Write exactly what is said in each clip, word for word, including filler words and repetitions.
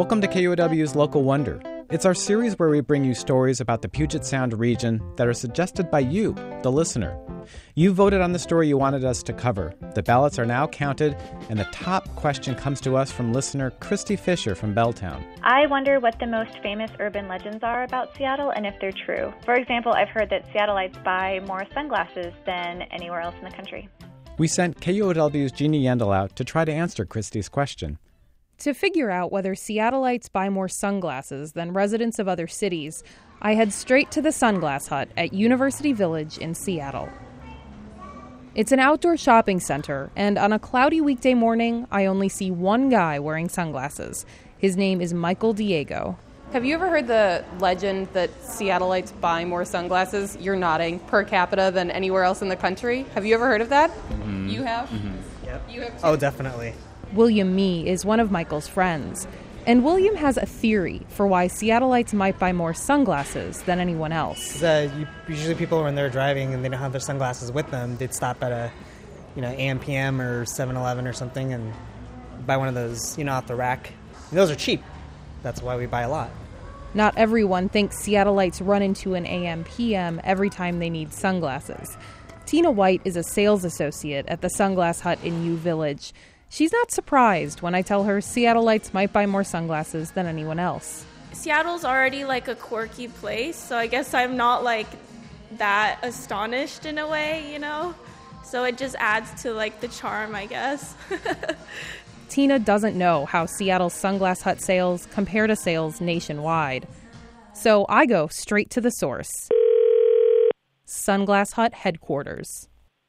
Welcome to K U O W's Local Wonder. It's our series where we bring you stories about the Puget Sound region that are suggested by you, the listener. You voted on the story you wanted us to cover. The ballots are now counted, and the top question comes to us from listener Christy Fisher from Belltown. I wonder what the most famous urban legends are about Seattle and if they're true. For example, I've heard that Seattleites buy more sunglasses than anywhere else in the country. We sent K U O W's Jeannie Yendel out to try to answer Christy's question. To figure out whether Seattleites buy more sunglasses than residents of other cities, I head straight to the Sunglass Hut at University Village in Seattle. It's an outdoor shopping center, and on a cloudy weekday morning, I only see one guy wearing sunglasses. His name is Michael Diego. Have you ever heard the legend that Seattleites buy more sunglasses, you're nodding, per capita than anywhere else in the country? Have you ever heard of that? Mm-hmm. You have? Mm-hmm. Yep. You have too? Oh, definitely. William Mee is one of Michael's friends, and William has a theory for why Seattleites might buy more sunglasses than anyone else. Uh, you, usually people, when they're driving and they don't have their sunglasses with them, they'd stop at a, you know, A M P M or seven eleven or something and buy one of those, you know, off the rack. And those are cheap. That's why we buy a lot. Not everyone thinks Seattleites run into an A M P M every time they need sunglasses. Tina White is a sales associate at the Sunglass Hut in U Village. She's not surprised when I tell her Seattleites might buy more sunglasses than anyone else. Seattle's already like a quirky place, so I guess I'm not like that astonished in a way, you know? So it just adds to like the charm, I guess. Tina doesn't know how Seattle's Sunglass Hut sales compare to sales nationwide. So I go straight to the source. Sunglass Hut headquarters.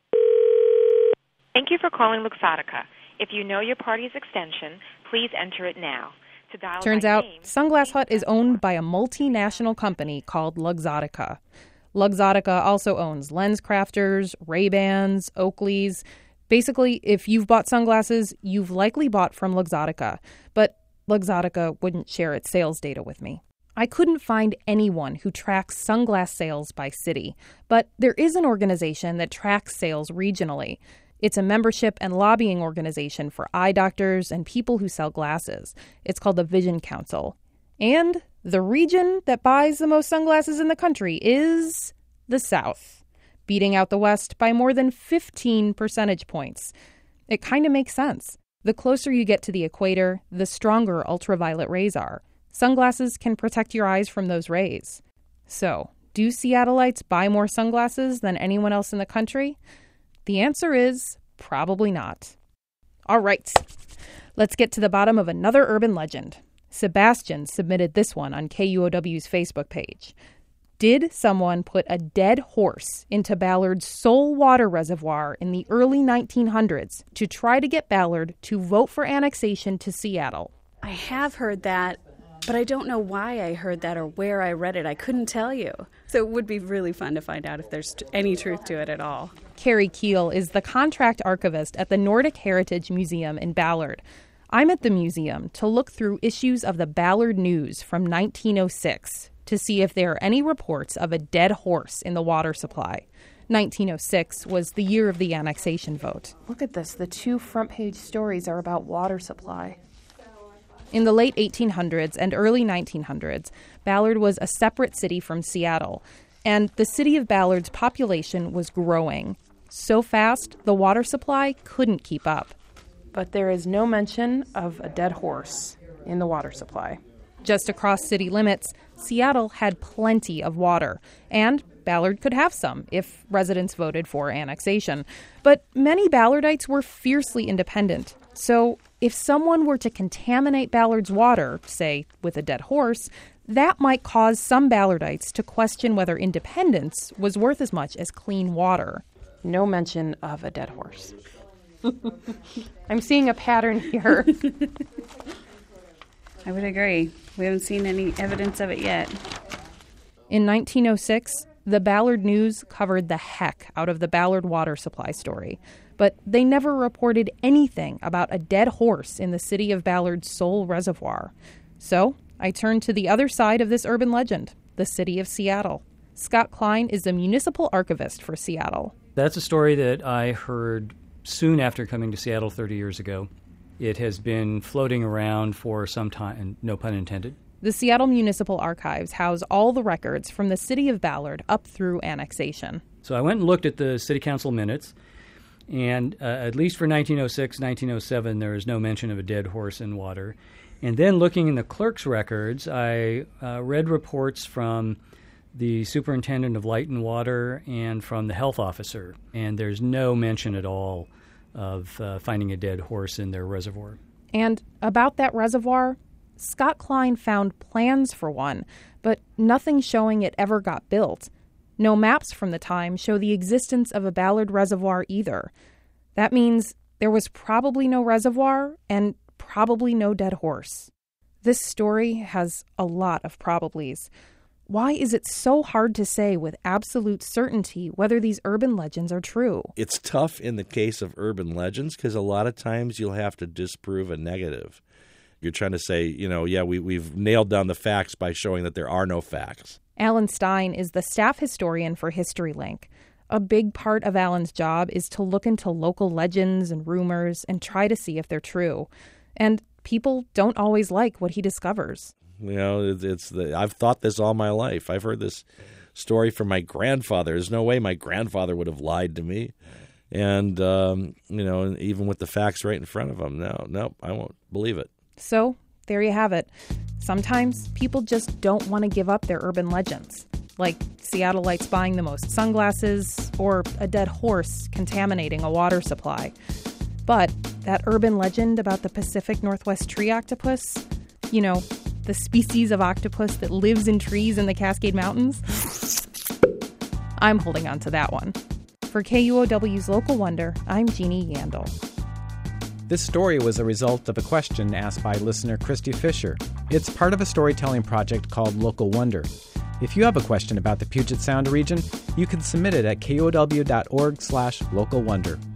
Thank you for calling Luxottica. If you know your party's extension, please enter it now. To dial Turns out, name, Sunglass Hut is owned by a multinational company called Luxottica. Luxottica also owns LensCrafters, Ray-Bans, Oakleys. Basically, if you've bought sunglasses, you've likely bought from Luxottica. But Luxottica wouldn't share its sales data with me. I couldn't find anyone who tracks sunglass sales by city. But there is an organization that tracks sales regionally. It's a membership and lobbying organization for eye doctors and people who sell glasses. It's called the Vision Council. And the region that buys the most sunglasses in the country is the South, beating out the West by more than fifteen percentage points. It kind of makes sense. The closer you get to the equator, the stronger ultraviolet rays are. Sunglasses can protect your eyes from those rays. So, do Seattleites buy more sunglasses than anyone else in the country? The answer is probably not. All right, let's get to the bottom of another urban legend. Sebastian submitted this one on K U O W's Facebook page. Did someone put a dead horse into Ballard's Soul water reservoir in the early nineteen hundreds to try to get Ballard to vote for annexation to Seattle? I have heard that, but I don't know why I heard that or where I read it. I couldn't tell you. So it would be really fun to find out if there's any truth to it at all. Carrie Keel is the contract archivist at the Nordic Heritage Museum in Ballard. I'm at the museum to look through issues of the Ballard News from nineteen oh six to see if there are any reports of a dead horse in the water supply. nineteen oh six was the year of the annexation vote. Look at this. The two front page stories are about water supply. In the late eighteen hundreds and early nineteen hundreds, Ballard was a separate city from Seattle, and the city of Ballard's population was growing. So fast, the water supply couldn't keep up. But there is no mention of a dead horse in the water supply. Just across city limits, Seattle had plenty of water, and Ballard could have some if residents voted for annexation. But many Ballardites were fiercely independent. So if someone were to contaminate Ballard's water, say with a dead horse, that might cause some Ballardites to question whether independence was worth as much as clean water. No mention of a dead horse. I'm seeing a pattern here. I would agree. We haven't seen any evidence of it yet. In nineteen oh six, the Ballard News covered the heck out of the Ballard water supply story, but they never reported anything about a dead horse in the city of Ballard's Soul reservoir. So I turned to the other side of this urban legend, the city of Seattle. Scott Klein is the municipal archivist for Seattle. That's a story that I heard soon after coming to Seattle thirty years ago. It has been floating around for some time, no pun intended. The Seattle Municipal Archives house all the records from the city of Ballard up through annexation. So I went and looked at the city council minutes, and uh, at least for nineteen oh six, nineteen oh seven, there is no mention of a dead horse in water. And then looking in the clerk's records, I uh, read reports from the superintendent of light and water and from the health officer, and there's no mention at all of uh, finding a dead horse in their reservoir. And about that reservoir, Scott Klein found plans for one, but nothing showing it ever got built. No maps from the time show the existence of a Ballard reservoir either. That means there was probably no reservoir and probably no dead horse. This story has a lot of probablys. Why is it so hard to say with absolute certainty whether these urban legends are true? It's tough in the case of urban legends because a lot of times you'll have to disprove a negative. You're trying to say, you know, yeah, we, we've nailed down the facts by showing that there are no facts. Alan Stein is the staff historian for HistoryLink. A big part of Alan's job is to look into local legends and rumors and try to see if they're true. And people don't always like what he discovers. You know, it's, it's the, I've thought this all my life. I've heard this story from my grandfather. There's no way my grandfather would have lied to me. And, um, you know, even with the facts right in front of him, no, no, I won't believe it. So there you have it. Sometimes people just don't want to give up their urban legends, like Seattleites buying the most sunglasses or a dead horse contaminating a water supply. But that urban legend about the Pacific Northwest tree octopus, you know, the species of octopus that lives in trees in the Cascade Mountains, I'm holding on to that one. For K U O W's Local Wonder, I'm Jeannie Yandel. This story was a result of a question asked by listener Christy Fisher. It's part of a storytelling project called Local Wonder. If you have a question about the Puget Sound region, you can submit it at K U O W dot org slash local wonder.